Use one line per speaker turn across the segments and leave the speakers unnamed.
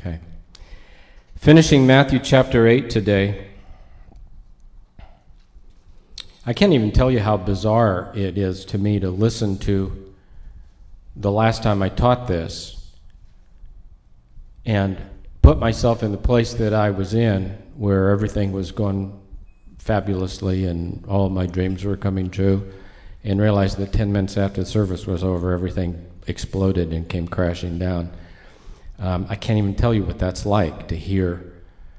Okay. Finishing Matthew chapter 8 today. I can't even tell you how bizarre it is to me to listen to the last time I taught this and put myself in the place that I was in, where everything was going fabulously and all of my dreams were coming true, and realize that 10 minutes after the service was over, everything exploded and came crashing down. I can't even tell you what that's like, to hear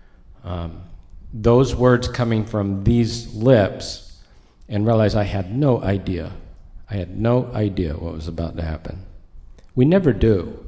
those words coming from these lips and realize I had no idea. I had no idea what was about to happen. We never do.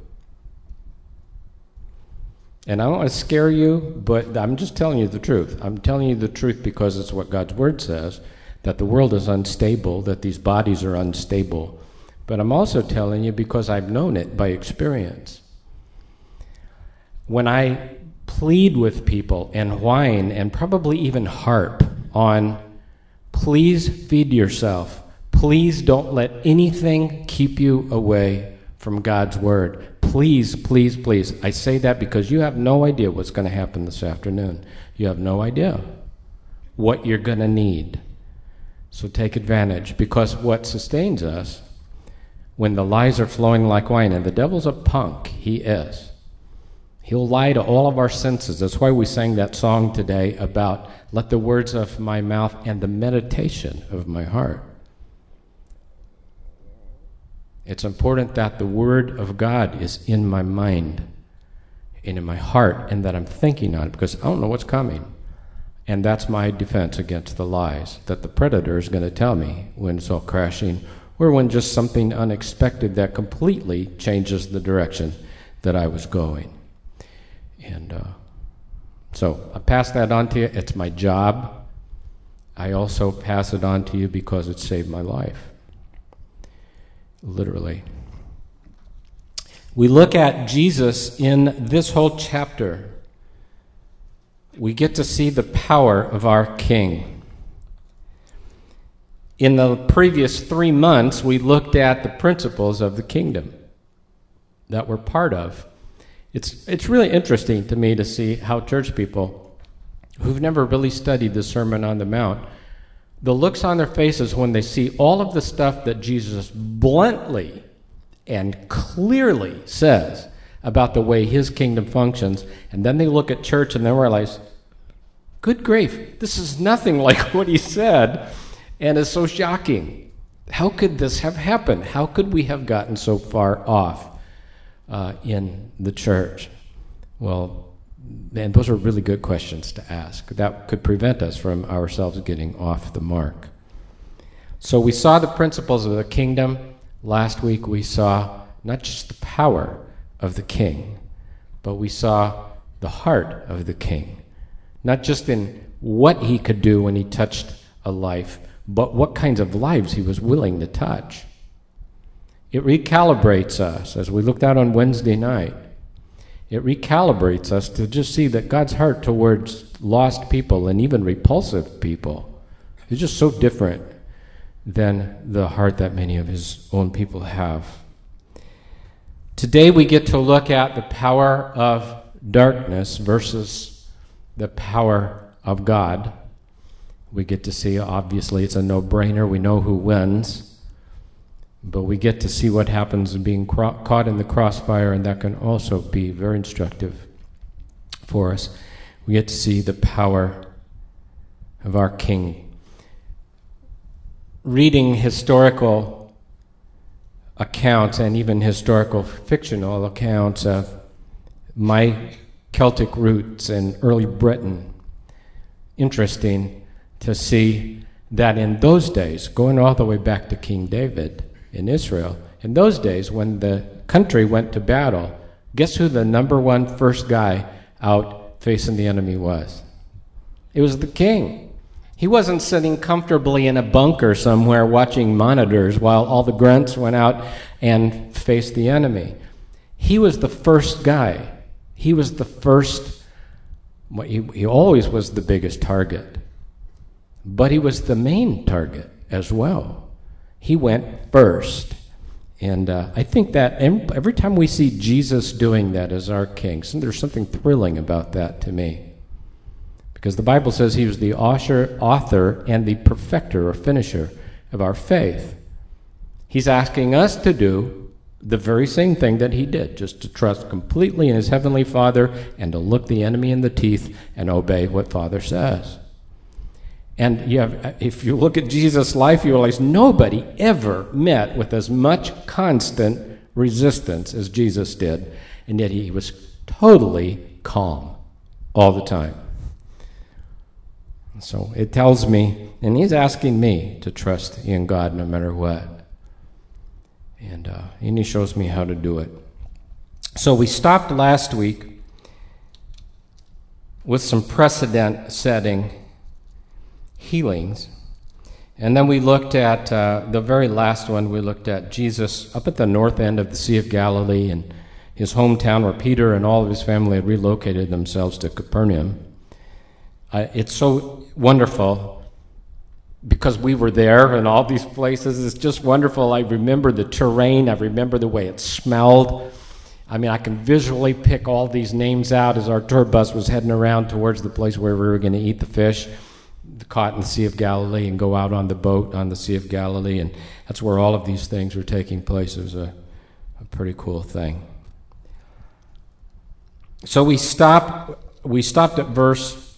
And I don't want to scare you, but I'm just telling you the truth. I'm telling you the truth because it's what God's Word says, that the world is unstable, that these bodies are unstable. But I'm also telling you because I've known it by experience. When I plead with people and whine and probably even harp on, please feed yourself. Please don't let anything keep you away from God's Word. Please, please, please. I say that because you have no idea what's going to happen this afternoon. You have no idea what you're going to need. So take advantage, because what sustains us when the lies are flowing like wine, and the devil's a punk, he is. He'll lie to all of our senses. That's why we sang that song today about let the words of my mouth and the meditation of my heart. It's important that the Word of God is in my mind and in my heart, and that I'm thinking on it, because I don't know what's coming. And that's my defense against the lies that the predator is going to tell me when it's all crashing, or when just something unexpected that completely changes the direction that I was going. And so I pass that on to you. It's my job. I also pass it on to you because it saved my life. Literally. We look at Jesus in this whole chapter. We get to see the power of our King. In the previous 3 months, we looked at the principles of the kingdom that we're part of. It's really interesting to me to see how church people who've never really studied the Sermon on the Mount, the looks on their faces when they see all of the stuff that Jesus bluntly and clearly says about the way his kingdom functions, and then they look at church and they realize, good grief, this is nothing like what he said, and it's so shocking. How could this have happened? How could we have gotten so far off in the church? Well, and those are really good questions to ask. That could prevent us from ourselves getting off the mark. So we saw the principles of the kingdom. Last week we saw not just the power of the king, but we saw the heart of the king. Not just in what he could do when he touched a life, but what kinds of lives he was willing to touch. It recalibrates us, as we looked at on Wednesday night. It recalibrates us to just see that God's heart towards lost people and even repulsive people is just so different than the heart that many of his own people have. Today we get to look at the power of darkness versus the power of God. We get to see, obviously, it's a no-brainer. We know who wins. But we get to see what happens in being caught in the crossfire, and that can also be very instructive for us. We get to see the power of our King. Reading historical accounts and even historical fictional accounts of my Celtic roots in early Britain, interesting to see that in those days, going all the way back to King David in Israel, in those days when the country went to battle, guess who the number one first guy out facing the enemy was? It was the king. He wasn't sitting comfortably in a bunker somewhere watching monitors while all the grunts went out and faced the enemy. He was the first guy. He was the first. He always was the biggest target, but he was the main target as well. He went first, And I think that every time we see Jesus doing that as our king, there's something thrilling about that to me. Because the Bible says he was the author and the perfecter or finisher of our faith. He's asking us to do the very same thing that he did, just to trust completely in his heavenly Father and to look the enemy in the teeth and obey what Father says. And if you look at Jesus' life, you realize nobody ever met with as much constant resistance as Jesus did, and yet he was totally calm all the time. So it tells me, and he's asking me to trust in God no matter what. And he shows me how to do it. So we stopped last week with some precedent-setting healings. And then we looked at, the very last one, we looked at Jesus up at the north end of the Sea of Galilee and his hometown where Peter and all of his family had relocated themselves to Capernaum. It's so wonderful because we were there in all these places. It's just wonderful. I remember the terrain. I remember the way it smelled. I mean, I can visually pick all these names out as our tour bus was heading around towards the place where we were going to eat the fish caught in the Sea of Galilee and go out on the boat on the Sea of Galilee. And that's where all of these things were taking place. It was a pretty cool thing. So we stopped at verse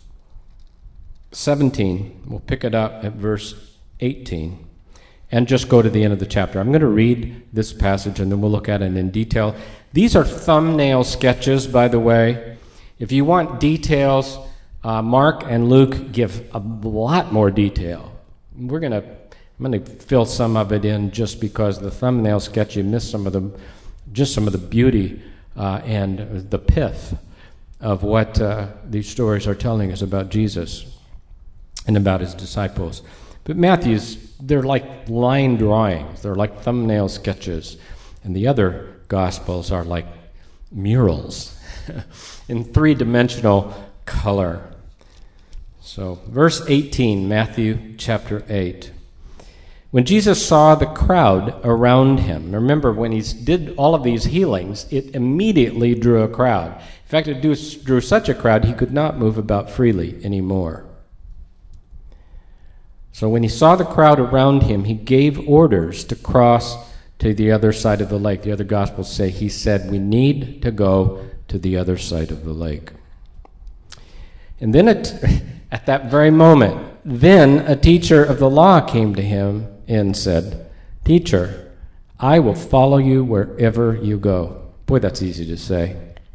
17. We'll pick it up at verse 18 and just go to the end of the chapter. I'm going to read this passage and then we'll look at it in detail. These are thumbnail sketches, by the way. If you want details, Mark and Luke give a lot more detail. I'm going to fill some of it in just because the thumbnail sketch, you miss some of the beauty and the pith of what these stories are telling us about Jesus and about his disciples. But Matthew's, they're like line drawings. They're like thumbnail sketches. And the other Gospels are like murals in three-dimensional color. So, verse 18, Matthew chapter 8. When Jesus saw the crowd around him, remember when he did all of these healings, it immediately drew a crowd. In fact, it drew such a crowd he could not move about freely anymore. So when he saw the crowd around him, he gave orders to cross to the other side of the lake. The other Gospels say he said, we need to go to the other side of the lake. And then at that very moment, then a teacher of the law came to him and said, Teacher, I will follow you wherever you go. Boy, that's easy to say.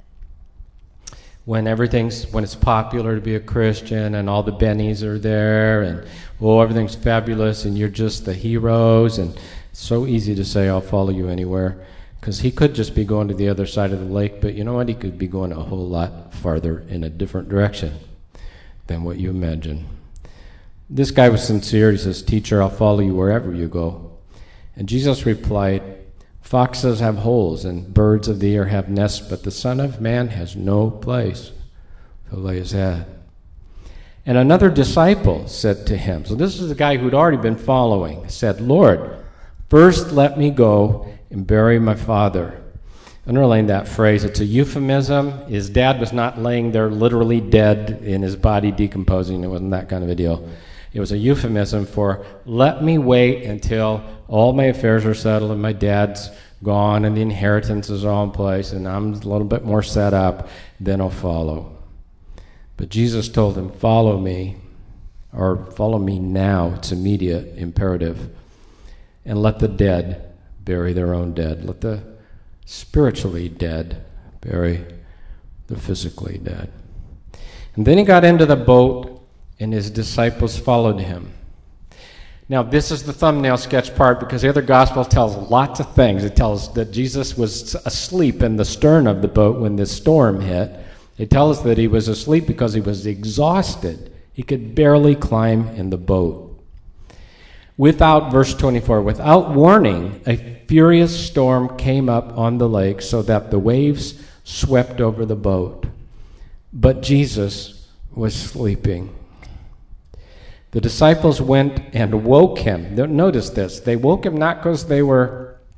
When it's popular to be a Christian and all the bennies are there and everything's fabulous and you're just the heroes, and it's so easy to say, I'll follow you anywhere, because he could just be going to the other side of the lake, but you know what? He could be going a whole lot farther in a different direction than what you imagine. This guy was sincere. He says, Teacher, I'll follow you wherever you go. And Jesus replied, Foxes have holes and birds of the air have nests, but the Son of Man has no place to lay his head. And another disciple said to him, so this is the guy who'd already been following, said, Lord, first let me go and bury my father. Underline that phrase. It's a euphemism. His dad was not laying there literally dead in his body decomposing. It wasn't that kind of a deal. It was a euphemism for, let me wait until all my affairs are settled and my dad's gone and the inheritance is all in place and I'm a little bit more set up, then I'll follow. But Jesus told him, follow me, or follow me now. It's immediate, imperative. And let the dead bury their own dead. Let the spiritually dead bury the physically dead. And then he got into the boat and his disciples followed him. Now, this is the thumbnail sketch part because the other gospel tells lots of things. It tells that Jesus was asleep in the stern of the boat when this storm hit. It tells that he was asleep because he was exhausted. He could barely climb in the boat. Verse 24, without warning, a furious storm came up on the lake so that the waves swept over the boat. But Jesus was sleeping. The disciples went and woke him. Notice this. They woke him not because they were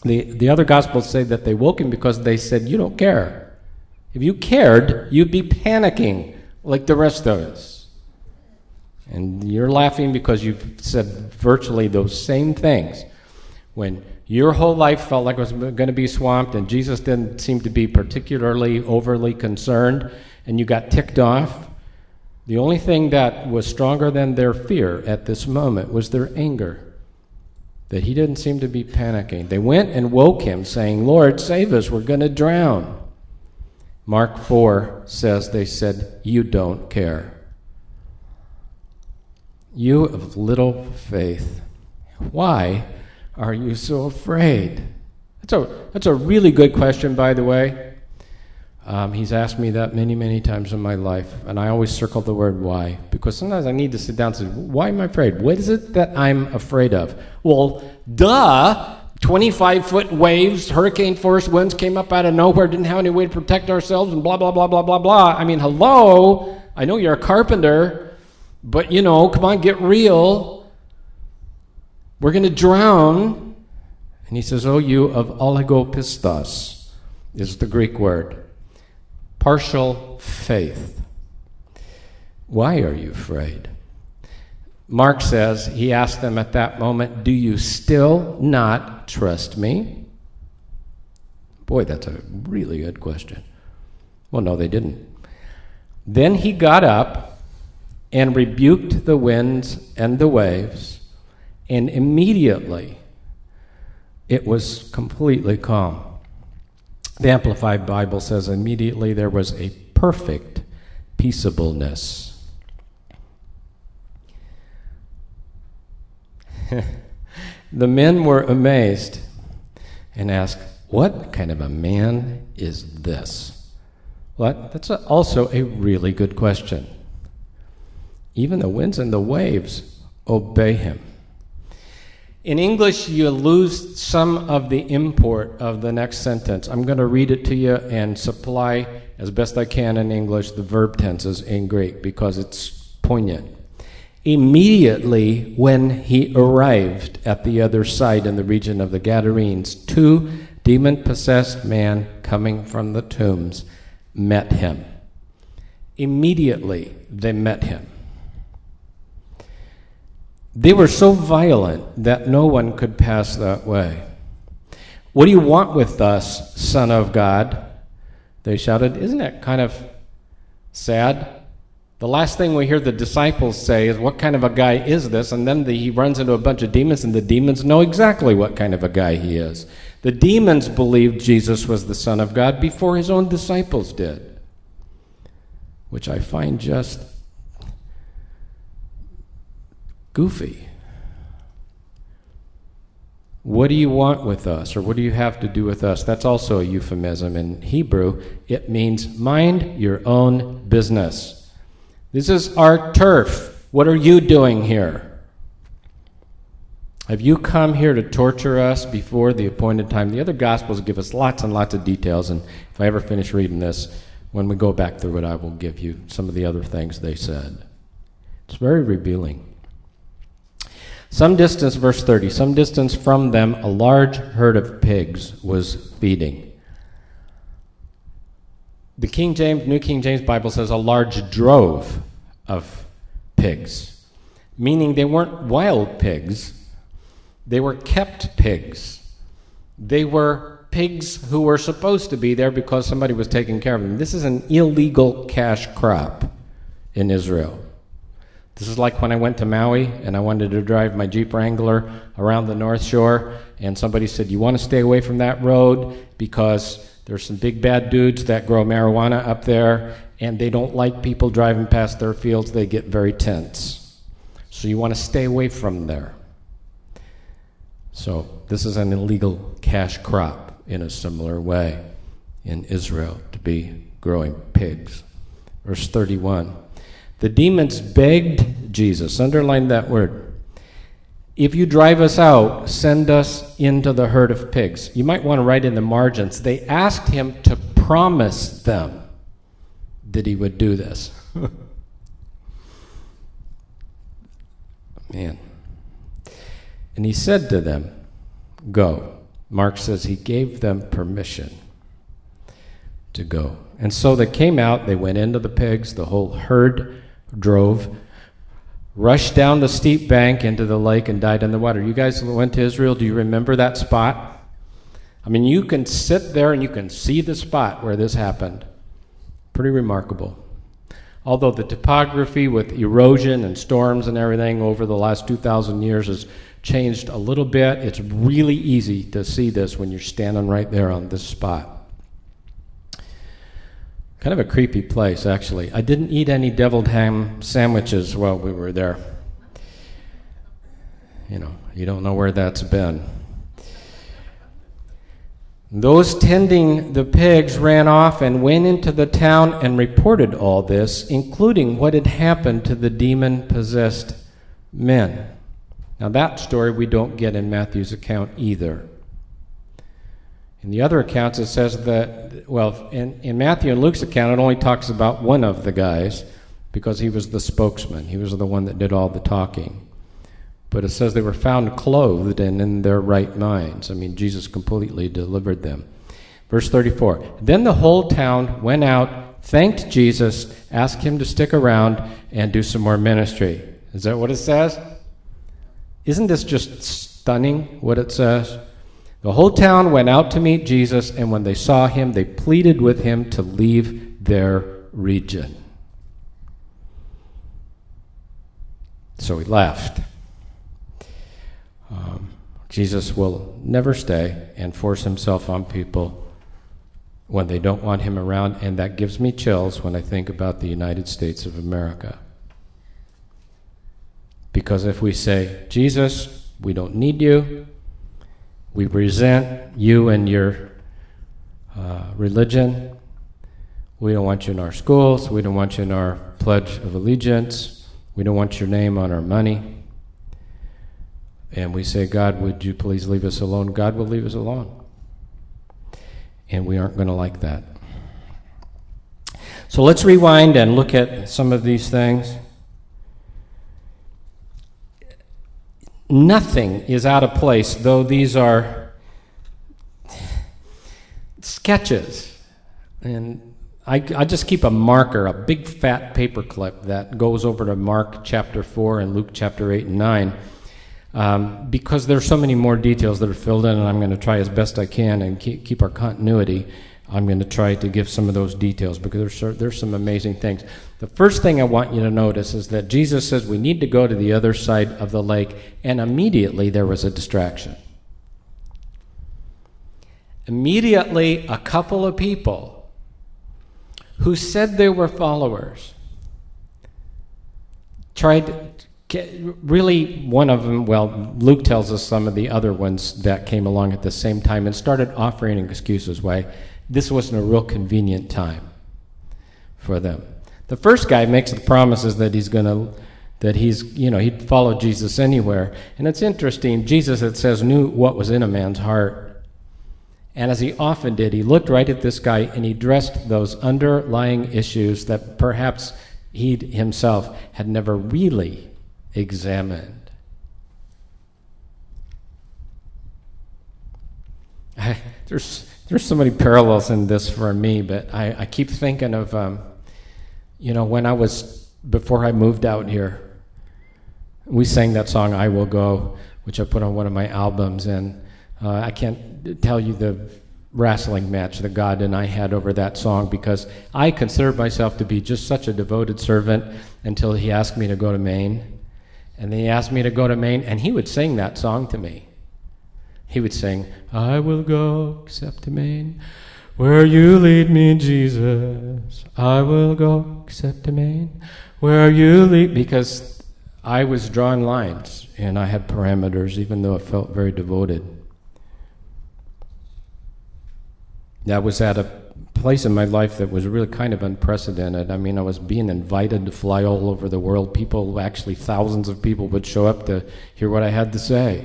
The other Gospels say that they woke him because they said, "You don't care. If you cared, you'd be panicking like the rest of us. And you're laughing because you've said virtually those same things. When your whole life felt like it was going to be swamped and Jesus didn't seem to be particularly overly concerned and you got ticked off, the only thing that was stronger than their fear at this moment was their anger, that he didn't seem to be panicking. They went and woke him saying, "Lord, save us, we're going to drown." Mark 4 says they said, "You don't care. You of little faith, why are you so afraid?" That's a really good question, by the way. He's asked me that many, many times in my life, and I always circle the word "why," because sometimes I need to sit down and say, why am I afraid? What is it that I'm afraid of? Well, duh! 25-foot waves, hurricane-force winds came up out of nowhere, didn't have any way to protect ourselves, and blah, blah, blah, blah, blah, blah. I mean, hello? I know you're a carpenter, but, come on, get real. We're going to drown. And he says, "Oh, you of oligopistos," is the Greek word. Partial faith. Why are you afraid? Mark says, he asked them at that moment, "Do you still not trust me?" Boy, that's a really good question. Well, no, they didn't. Then he got up and rebuked the winds and the waves, and immediately it was completely calm. The Amplified Bible says, immediately there was a perfect peaceableness. The men were amazed and asked, "What kind of a man is this?" Well, that's also a really good question. Even the winds and the waves obey him. In English, you lose some of the import of the next sentence. I'm going to read it to you and supply, as best I can in English, the verb tenses in Greek because it's poignant. Immediately when he arrived at the other side in the region of the Gadarenes, 2 demon-possessed men coming from the tombs met him. Immediately they met him. They were so violent that no one could pass that way. "What do you want with us, Son of God?" they shouted. Isn't that kind of sad? The last thing we hear the disciples say is, "What kind of a guy is this?" And then he runs into a bunch of demons, and the demons know exactly what kind of a guy he is. The demons believed Jesus was the Son of God before his own disciples did, which I find just goofy. "What do you want with us?" or "What do you have to do with us?" That's also a euphemism in Hebrew. It means mind your own business. This is our turf. What are you doing here? Have you come here to torture us before the appointed time? The other Gospels give us lots and lots of details, and if I ever finish reading this, when we go back through it, I will give you some of the other things they said. It's very revealing. Some distance, verse 30, some distance from them, a large herd of pigs was feeding. The New King James Bible says a large drove of pigs, meaning they weren't wild pigs. They were kept pigs. They were pigs who were supposed to be there because somebody was taking care of them. This is an illegal cash crop in Israel. This is like when I went to Maui and I wanted to drive my Jeep Wrangler around the North Shore, and somebody said, "You want to stay away from that road because there's some big bad dudes that grow marijuana up there, and they don't like people driving past their fields. They get very tense. So you want to stay away from there." So this is an illegal cash crop in a similar way in Israel, to be growing pigs. Verse 31. The demons begged Jesus, underline that word, "If you drive us out, send us into the herd of pigs." You might want to write in the margins, they asked him to promise them that he would do this. Man. And he said to them, "Go." Mark says he gave them permission to go. And so they came out, they went into the pigs, the whole herd drove, rushed down the steep bank into the lake and died in the water. You guys went to Israel, do you remember that spot? I mean, you can sit there and you can see the spot where this happened. Pretty remarkable. Although the topography with erosion and storms and everything over the last 2,000 years has changed a little bit, it's really easy to see this when you're standing right there on this spot. Kind of a creepy place, actually. I didn't eat any deviled ham sandwiches while we were there. You know, you don't know where that's been. Those tending the pigs ran off and went into the town and reported all this, including what had happened to the demon-possessed men. Now that story we don't get in Matthew's account either. In the other accounts it says that, well, in Matthew and Luke's account it only talks about one of the guys because he was the spokesman. He was the one that did all the talking. But it says they were found clothed and in their right minds. I mean, Jesus completely delivered them. Verse 34, then the whole town went out, thanked Jesus, asked him to stick around and do some more ministry. Is that what it says? Isn't this just stunning, what it says? The whole town went out to meet Jesus, and when they saw him, they pleaded with him to leave their region. So he left. Jesus will never stay and force himself on people when they don't want him around, and that gives me chills when I think about the United States of America. Because if we say, Jesus, we don't need you, we resent you and your religion, we don't want you in our schools, we don't want you in our Pledge of Allegiance, we don't want your name on our money, and we say, God, would you please leave us alone? God will leave us alone. And we aren't going to like that. So let's rewind and look at some of these things. Nothing is out of place, though these are sketches. And I just keep a marker, a big fat paper clip that goes over to Mark chapter 4 and Luke chapter 8 and 9. Because there's so many more details that are filled in, and I'm going to try as best I can and keep our continuity. I'm going to try to give some of those details because there's some amazing things. The first thing I want you to notice is that Jesus says we need to go to the other side of the lake, and immediately there was a distraction. Immediately, a couple of people who said they were followers really, one of them, well, Luke tells us some of the other ones that came along at the same time and started offering excuses why this wasn't a real convenient time for them. The first guy makes the promises that he'd follow Jesus anywhere. And it's interesting, Jesus, it says, knew what was in a man's heart. And as he often did, he looked right at this guy and he addressed those underlying issues that perhaps he himself had never really examined. There's so many parallels in this for me, but I keep thinking of, when before I moved out here, we sang that song, I Will Go, which I put on one of my albums, and I can't tell you the wrestling match that God and I had over that song because I considered myself to be just such a devoted servant until he asked me to go to Maine. And then he asked me to go to Maine, and he would sing that song to me. He would sing, I will go except to Maine, where you lead me, Jesus. I will go except to Maine, where you lead, because I was drawing lines, and I had parameters, even though I felt very devoted. That was at a place in my life that was really kind of unprecedented. I mean, I was being invited to fly all over the world. People, actually thousands of people would show up to hear what I had to say.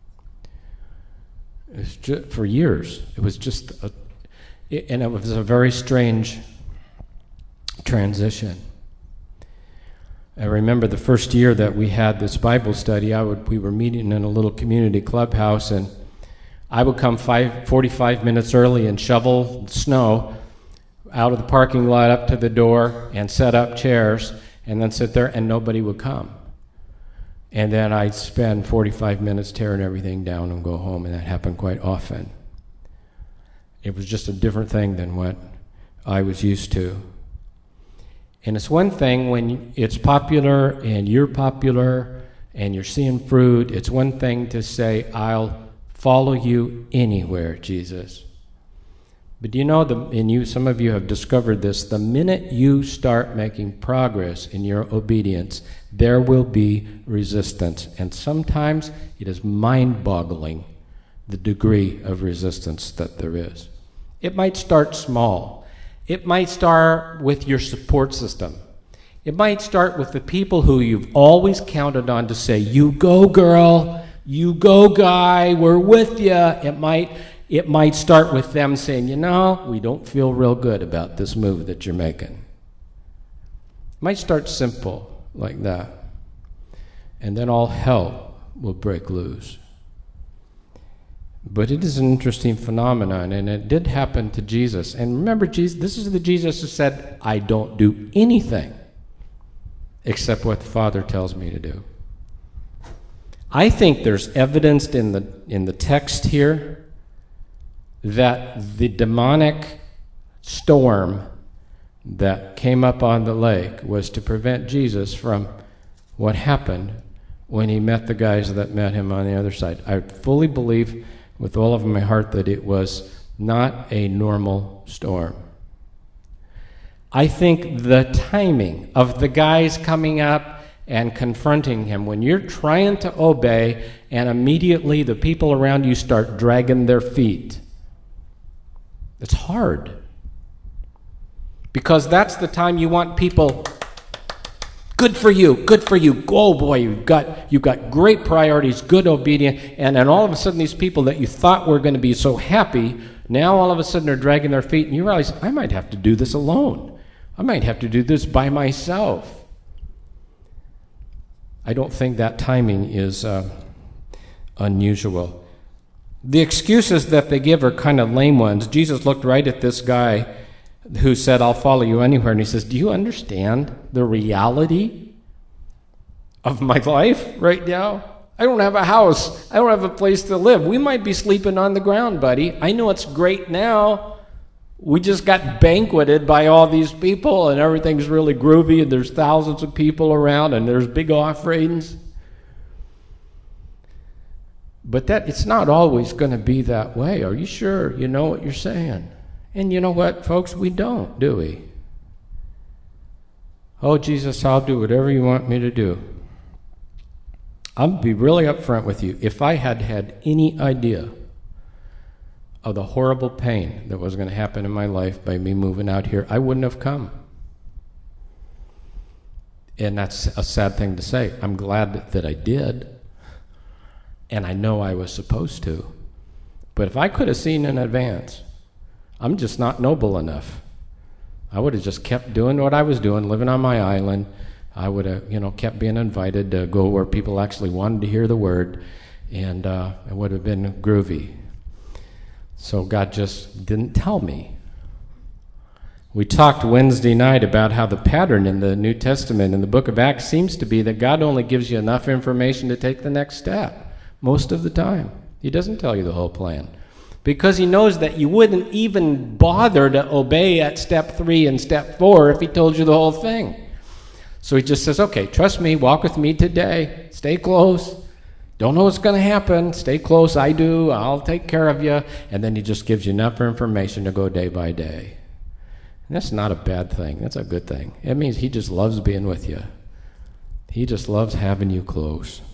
It was just, for years, it was just, and it was a very strange transition. I remember the first year that we had this Bible study, we were meeting in a little community clubhouse, and I would come 45 minutes early and shovel snow out of the parking lot up to the door and set up chairs and then sit there, and nobody would come. And then I'd spend 45 minutes tearing everything down and go home, and that happened quite often. It was just a different thing than what I was used to. And it's one thing when it's popular and you're popular and you're seeing fruit. It's one thing to say, I'll follow you anywhere, Jesus. But you know, some of you have discovered this, the minute you start making progress in your obedience, there will be resistance. And sometimes it is mind-boggling, the degree of resistance that there is. It might start small. It might start with your support system. It might start with the people who you've always counted on to say, you go girl, you go guy, we're with you. It might start with them saying, we don't feel real good about this move that you're making. It might start simple like that. And then all hell will break loose. But it is an interesting phenomenon, and it did happen to Jesus. And remember, this is the Jesus who said, I don't do anything except what the Father tells me to do. I think there's evidence in the text here that the demonic storm that came up on the lake was to prevent Jesus from what happened when he met the guys that met him on the other side. I fully believe with all of my heart that it was not a normal storm. I think the timing of the guys coming up and confronting him, when you're trying to obey and immediately the people around you start dragging their feet, it's hard. Because that's the time you want people, good for you, oh boy, you've got great priorities, good obedience, and then all of a sudden these people that you thought were going to be so happy, now all of a sudden they're dragging their feet, and you realize, I might have to do this alone. I might have to do this by myself. I don't think that timing is unusual. The excuses that they give are kind of lame ones. Jesus looked right at this guy who said, I'll follow you anywhere, and he says, do you understand the reality of my life right now? I don't have a house. I don't have a place to live. We might be sleeping on the ground, buddy. I know it's great now. We just got banqueted by all these people, and everything's really groovy, and there's thousands of people around, and there's big offerings. But it's not always going to be that way. Are you sure you know what you're saying? And you know what, folks? We don't, do we? Oh, Jesus, I'll do whatever you want me to do. I'll be really upfront with you. If I had any idea of the horrible pain that was going to happen in my life by me moving out here, I wouldn't have come. And that's a sad thing to say. I'm glad that I did. And I know I was supposed to. But if I could have seen in advance, I'm just not noble enough. I would have just kept doing what I was doing, living on my island. I would have, kept being invited to go where people actually wanted to hear the word, and it would have been groovy. So God just didn't tell me. We talked Wednesday night about how the pattern in the New Testament, in the book of Acts, seems to be that God only gives you enough information to take the next step. Most of the time. He doesn't tell you the whole plan. Because he knows that you wouldn't even bother to obey at step 3 and step 4 if he told you the whole thing. So he just says, okay, trust me, walk with me today, stay close. Don't know what's going to happen, stay close, I do, I'll take care of you. And then he just gives you enough information to go day by day. And that's not a bad thing, that's a good thing. It means he just loves being with you. He just loves having you close.